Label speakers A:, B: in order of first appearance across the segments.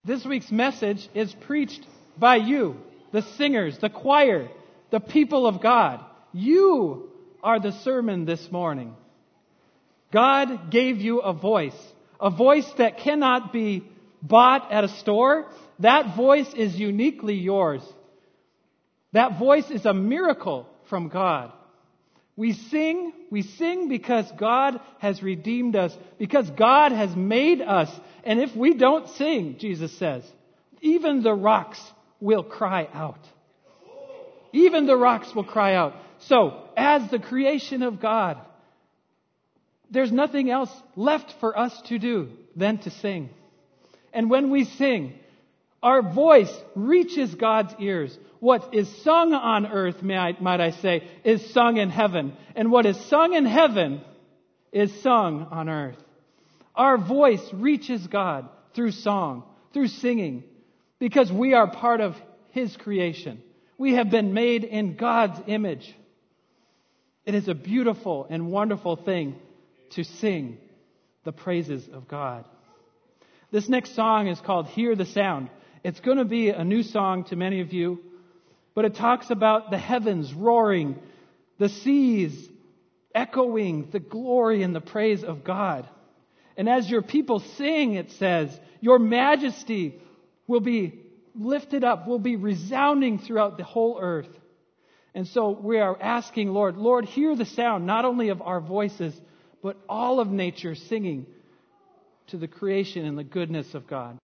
A: This week's message is preached by you, the singers, the choir, the people of God. You are the sermon this morning. God gave you a voice that cannot be bought at a store. That voice is uniquely yours. That voice is a miracle from God. We sing because God has redeemed us, because God has made us. And if we don't sing, Jesus says, even the rocks will cry out. Even the rocks will cry out. So, as the creation of God, there's nothing else left for us to do than to sing. And when we sing, our voice reaches God's ears. What is sung on earth, might I say, is sung in heaven. And what is sung in heaven is sung on earth. Our voice reaches God through song, through singing, because we are part of His creation. We have been made in God's image. It is a beautiful and wonderful thing to sing the praises of God. This next song is called Hear the Sound. It's going to be a new song to many of you, but it talks about the heavens roaring, the seas echoing the glory and the praise of God. And as your people sing, it says, your majesty will be lifted up, will be resounding throughout the whole earth. And so we are asking, Lord, hear the sound, not only of our voices, but all of nature singing to the creation and the goodness of God.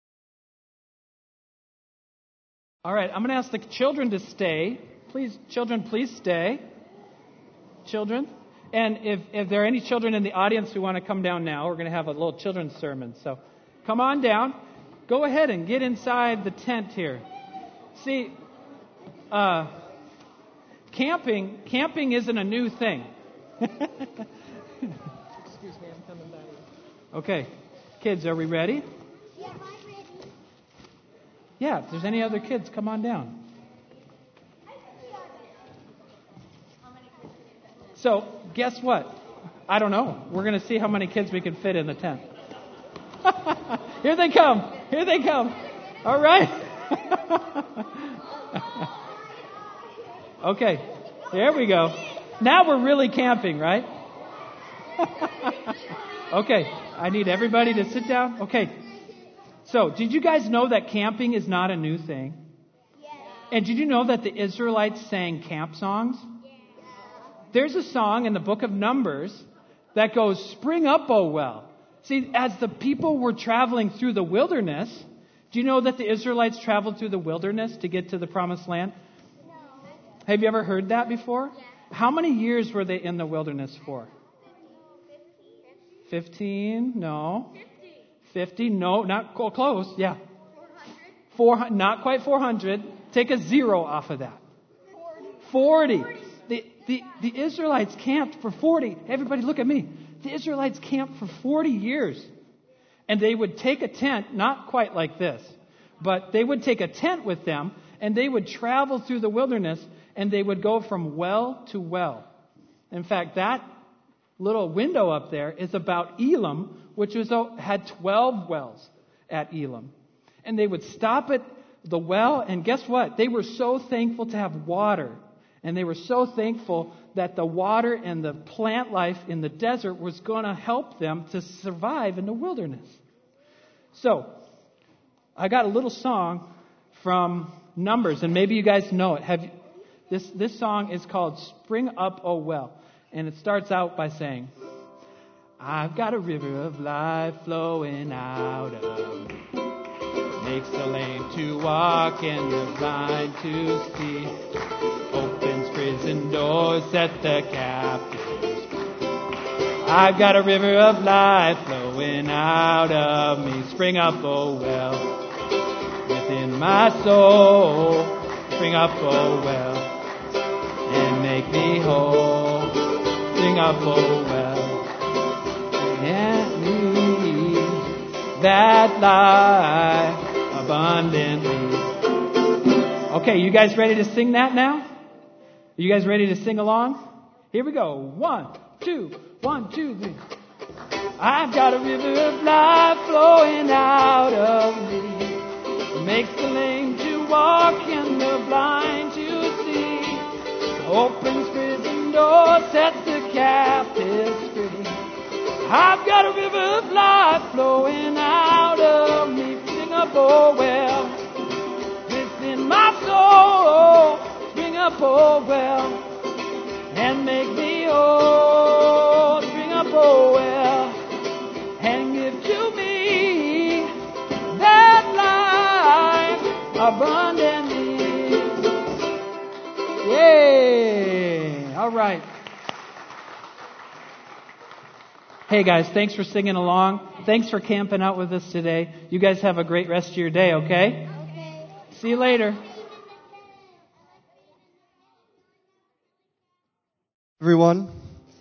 A: All right, I'm going to ask the children to stay. Please, children, please stay. Children. And if there are any children in the audience who want to come down now, we're going to have a little children's sermon. So come on down. Go ahead and get inside the tent here. See, camping isn't a new thing. Excuse me, I'm coming back. Okay. Kids, are we ready?
B: Yeah, I'm ready.
A: Yeah, if there's any other kids, come on down. So, guess what? I don't know. We're going to see how many kids we can fit in the tent. Here they come. Here they come. All right. Okay. There we go. Now we're really camping, right? Okay. I need everybody to sit down. Okay. So, did you guys know that camping is not a new thing?
B: Yeah.
A: And did you know that the Israelites sang camp songs? There's a song in the book of Numbers that goes, "Spring up, O well." See, as the people were traveling through the wilderness, do you know that the Israelites traveled through the wilderness to get to the promised land?
B: No.
A: Have you ever heard that before?
B: Yeah.
A: How many years were they in the wilderness for? 15? No. 50? No, not close. Yeah. 400? Not quite 400. Take a zero off of that. 40. The Israelites camped for 40. Everybody look at me. The Israelites camped for 40 years. And they would take a tent, not quite like this, but they would take a tent with them, and they would travel through the wilderness, and they would go from well to well. In fact, that little window up there is about Elim, which had 12 wells at Elim. And they would stop at the well, and guess what? They were so thankful to have water. And they were so thankful that the water and the plant life in the desert was going to help them to survive in the wilderness. So, I got a little song from Numbers, and maybe you guys know it. This song is called "Spring Up, O Well." And it starts out by saying, "I've got a river of life flowing out of me. Makes the lame to walk and the blind to see. Opens prison doors, set the captives free. I've got a river of life flowing out of me. Spring up, oh well, within my soul. Spring up, oh well, and make me whole. Spring up, oh well, and me that life abundantly." Okay, you guys ready to sing that now? Are you guys ready to sing along? Here we go. 1, 2, 1, 2, 3. I've got a river of life flowing out of me. turns the blind to see, opens prison doors, sets the captives free. I've got a river of life flowing out of me. Spring up, oh well, within my soul. Spring up, oh well, and make me whole. Spring up, oh well, and give to me that life abundantly. Yay! All right. Hey guys, thanks for singing along. Thanks for camping out with us today. You guys have a great rest of your day, okay?
B: Okay.
A: See you later.
C: Everyone.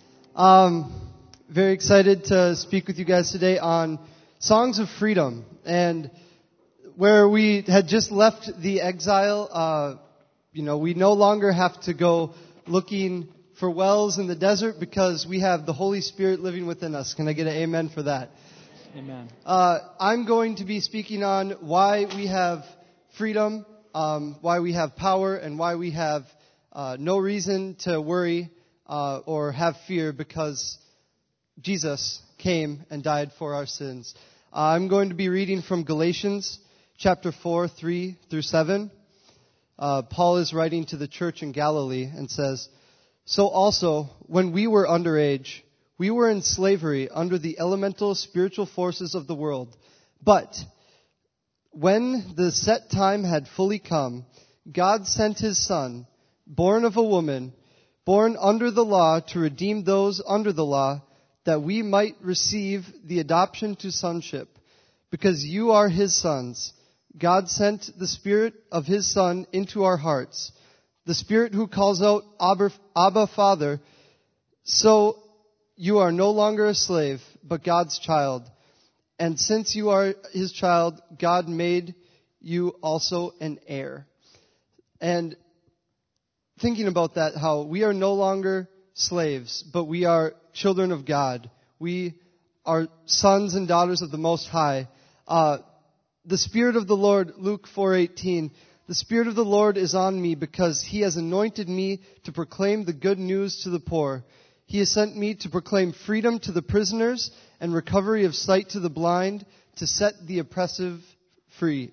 C: Very excited to speak with you guys today on Songs of Freedom. And where we had just left the exile, we no longer have to go looking for wells in the desert because we have the Holy Spirit living within us. Can I get an amen for that?
A: Amen.
C: I'm going to be speaking on why we have freedom, why we have power, and why we have no reason to worry or have fear because Jesus came and died for our sins. I'm going to be reading from Galatians chapter 4, 3 through 7. Paul is writing to the church in Galilee and says, "So also, when we were underage, we were in slavery under the elemental spiritual forces of the world. But when the set time had fully come, God sent His Son, born of a woman, born under the law, to redeem those under the law, that we might receive the adoption to sonship. Because you are His sons, God sent the Spirit of His Son into our hearts, the Spirit who calls out, Abba, Father. So you are no longer a slave, but God's child. And since you are His child, God made you also an heir." And thinking about that, how we are no longer slaves, but we are children of God. We are sons and daughters of the Most High. The Spirit of the Lord, Luke 4:18, "The Spirit of the Lord is on me because He has anointed me to proclaim the good news to the poor. He has sent me to proclaim freedom to the prisoners and recovery of sight to the blind, to set the oppressed free."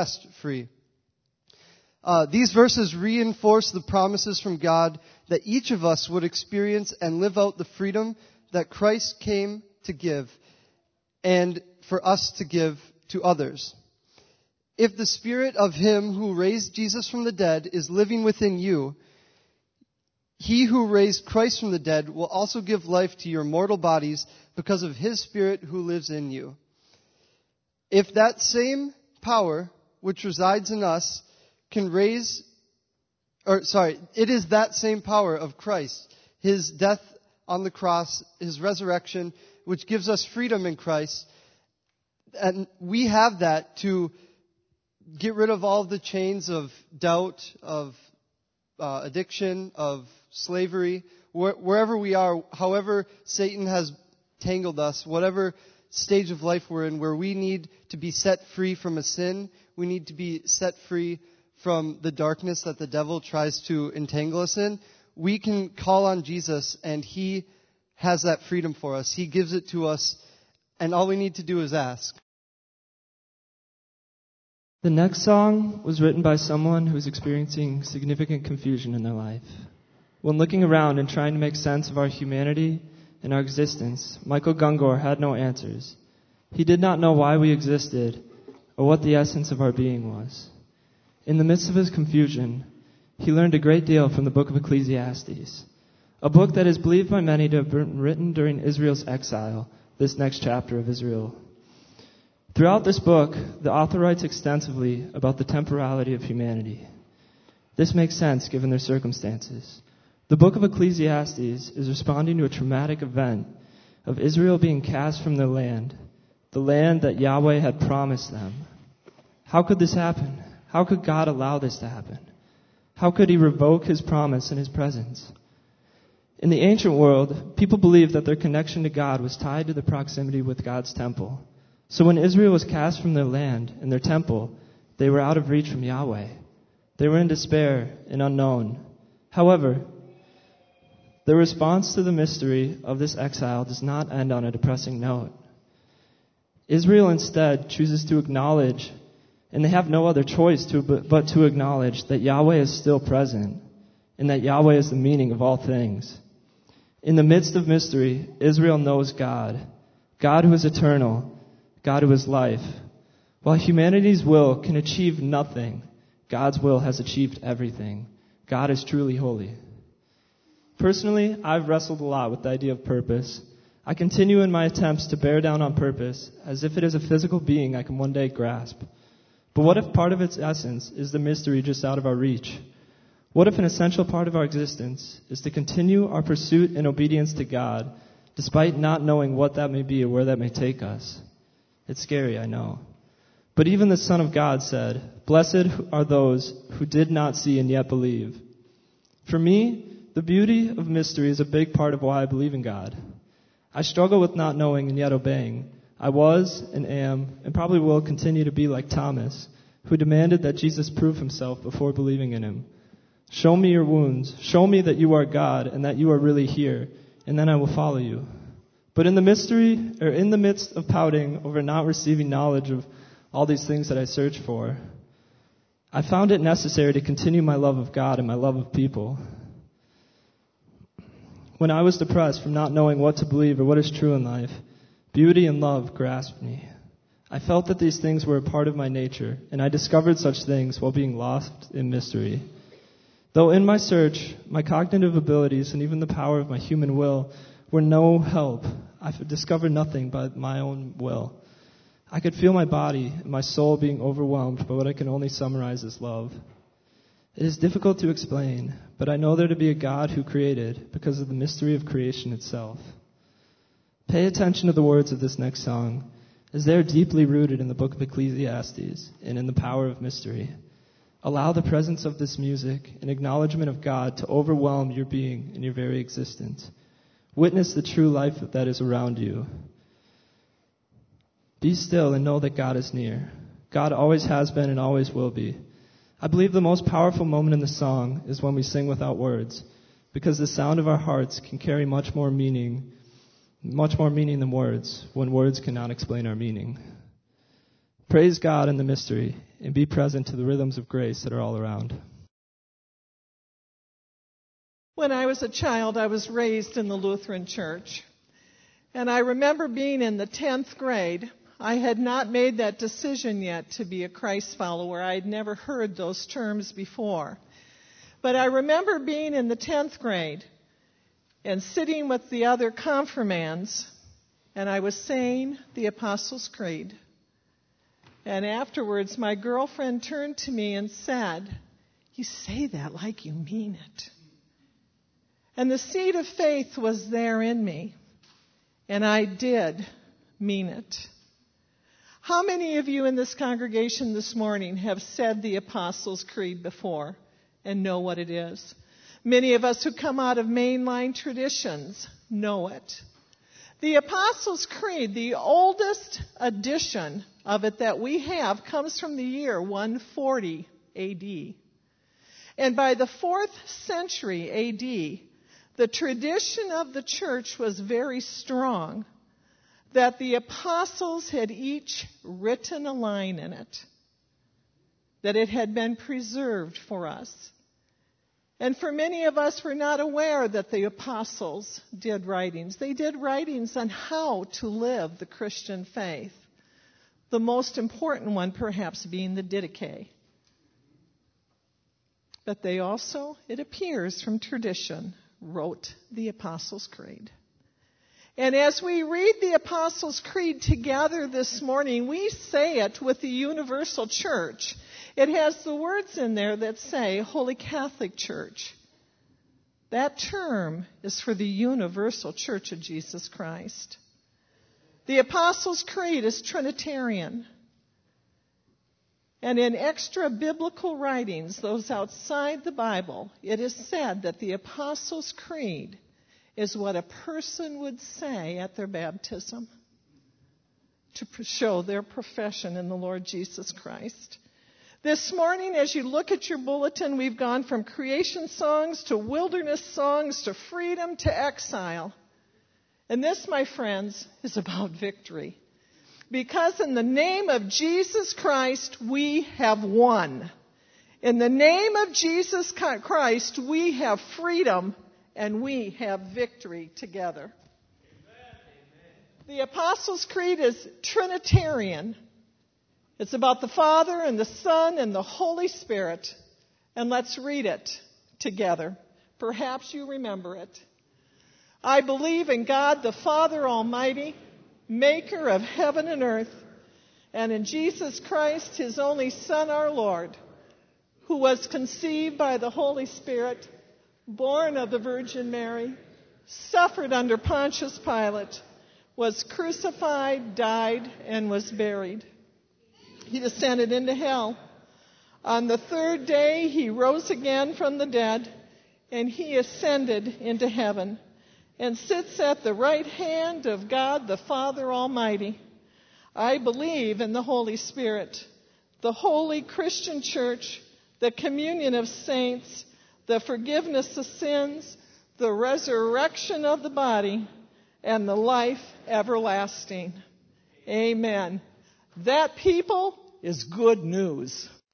C: These verses reinforce the promises from God that each of us would experience and live out the freedom that Christ came to give and for us to give to others. If the Spirit of Him who raised Jesus from the dead is living within you, He who raised Christ from the dead will also give life to your mortal bodies because of His Spirit who lives in you. If that same power which resides in us it is that same power of Christ, His death on the cross, His resurrection, which gives us freedom in Christ. And we have that to get rid of all the chains of doubt, of addiction, of slavery, wherever we are, however Satan has tangled us, whatever stage of life we're in, where we need to be set free from a sin, we need to be set free from the darkness that the devil tries to entangle us in, we can call on Jesus and He has that freedom for us. He gives it to us, and all we need to do is ask.
D: The next song was written by someone who is experiencing significant confusion in their life. When looking around and trying to make sense of our humanity and our existence, Michael Gungor had no answers. He did not know why we existed or what the essence of our being was. In the midst of his confusion, he learned a great deal from the book of Ecclesiastes, a book that is believed by many to have been written during Israel's exile, this next chapter of Israel. Throughout this book, the author writes extensively about the temporality of humanity. This makes sense given their circumstances. The book of Ecclesiastes is responding to a traumatic event of Israel being cast from their land, the land that Yahweh had promised them. How could this happen? How could God allow this to happen? How could He revoke His promise in His presence? In the ancient world, people believed that their connection to God was tied to the proximity with God's temple. So when Israel was cast from their land and their temple, they were out of reach from Yahweh. They were in despair and unknown. However, the response to the mystery of this exile does not end on a depressing note. Israel instead chooses to acknowledge, and they have no other choice but to acknowledge that Yahweh is still present and that Yahweh is the meaning of all things. In the midst of mystery, Israel knows God, God who is eternal, God who is life. While humanity's will can achieve nothing, God's will has achieved everything. God is truly holy. Personally, I've wrestled a lot with the idea of purpose. I continue in my attempts to bear down on purpose as if it is a physical being I can one day grasp. But what if part of its essence is the mystery just out of our reach? What if an essential part of our existence is to continue our pursuit and obedience to God, despite not knowing what that may be or where that may take us? It's scary, I know. But even the Son of God said, "Blessed are those who did not see and yet believe." For me, the beauty of mystery is a big part of why I believe in God. I struggle with not knowing and yet obeying. I was and am and probably will continue to be like Thomas, who demanded that Jesus prove himself before believing in him. Show me your wounds. Show me that you are God and that you are really here, and then I will follow you. But in the midst of pouting over not receiving knowledge of all these things that I search for, I found it necessary to continue my love of God and my love of people. When I was depressed from not knowing what to believe or what is true in life, beauty and love grasped me. I felt that these things were a part of my nature, and I discovered such things while being lost in mystery. Though in my search, my cognitive abilities and even the power of my human will were no help, I discovered nothing but my own will. I could feel my body and my soul being overwhelmed by what I can only summarize as love. It is difficult to explain, but I know there to be a God who created because of the mystery of creation itself. Pay attention to the words of this next song, as they are deeply rooted in the book of Ecclesiastes and in the power of mystery. Allow the presence of this music and acknowledgement of God to overwhelm your being and your very existence. Witness the true life that is around you. Be still and know that God is near. God always has been and always will be. I believe the most powerful moment in the song is when we sing without words, because the sound of our hearts can carry much more meaning than words, when words cannot explain our meaning. Praise God in the mystery, and be present to the rhythms of grace that are all around.
E: When I was a child, I was raised in the Lutheran Church. And I remember being in the 10th grade. I had not made that decision yet to be a Christ follower. I had never heard those terms before. But I remember being in the 10th grade and sitting with the other confirmands, and I was saying the Apostles' Creed. And afterwards, my girlfriend turned to me and said, "You say that like you mean it." And the seed of faith was there in me, and I did mean it. How many of you in this congregation this morning have said the Apostles' Creed before and know what it is? Many of us who come out of mainline traditions know it. The Apostles' Creed, the oldest edition of it that we have, comes from the year 140 AD. And by the 4th century AD, the tradition of the church was very strong that the apostles had each written a line in it, that it had been preserved for us. And for many of us, we're not aware that the apostles did writings. They did writings on how to live the Christian faith. The most important one perhaps being the Didache. But they also, it appears from tradition, wrote the Apostles' Creed. And as we read the Apostles' Creed together this morning, we say it with the universal church. It has the words in there that say Holy Catholic Church. That term is for the universal church of Jesus Christ. The Apostles' Creed is Trinitarian. And in extra biblical writings, those outside the Bible, it is said that the Apostles' Creed is what a person would say at their baptism to show their profession in the Lord Jesus Christ. This morning, as you look at your bulletin, we've gone from creation songs to wilderness songs to freedom to exile. And this, my friends, is about victory. Because in the name of Jesus Christ, we have won. In the name of Jesus Christ, we have freedom and we have victory together. The Apostles' Creed is Trinitarian. It's about the Father and the Son and the Holy Spirit. And let's read it together. Perhaps you remember it. I believe in God the Father Almighty, maker of heaven and earth, and in Jesus Christ, his only Son, our Lord, who was conceived by the Holy Spirit, born of the Virgin Mary, suffered under Pontius Pilate, was crucified, died, and was buried. He descended into hell. On the third day, he rose again from the dead, and he ascended into heaven and sits at the right hand of God the Father Almighty. I believe in the Holy Spirit, the holy Christian church, the communion of saints, the forgiveness of sins, the resurrection of the body, and the life everlasting. Amen. That, people, is good news.